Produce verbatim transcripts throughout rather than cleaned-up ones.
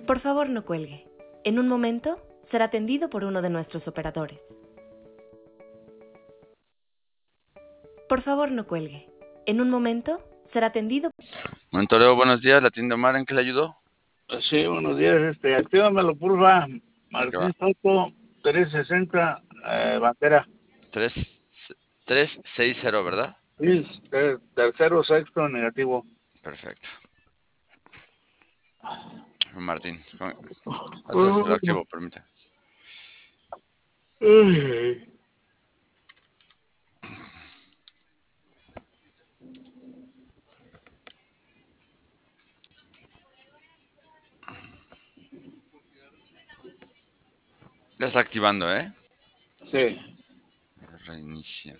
Por favor, no cuelgue. En un momento será atendido por uno de nuestros operadores. Por favor, no cuelgue. En un momento será atendido. Montoreo, buenos días. ¿La tienda Omar en qué le ayudó? Sí, buenos días. Este, actívamelo, porfa. Martín Soto, trescientos sesenta, eh, bandera. tres sesenta, ¿verdad? Sí, ter- tercero, sexto, negativo. Perfecto. Martín, con... Uh, lo activo, permítame. uh, Ya está activando, ¿eh? sí. Reinicia.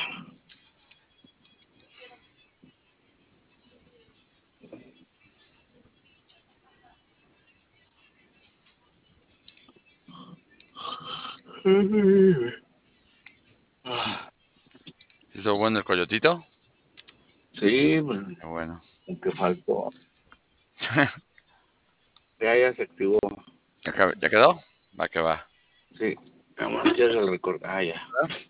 ¿Hizo bueno el coyotito? Sí, pues, Qué bueno. que faltó. Ya, ya se activó. ¿Ya, ¿Ya quedó? Va que va. Sí, nada más ya se recorta. Ah, ya.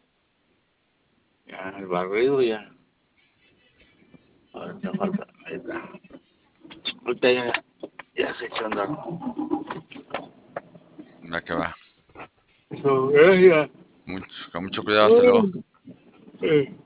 Ya, el barrido ya. Ahorita falta. Ahí está. Ahorita ya, ya se echó a andar. Va que va. Eso, ya, ya. Mucho, con mucho cuidado, hasta luego. Sí.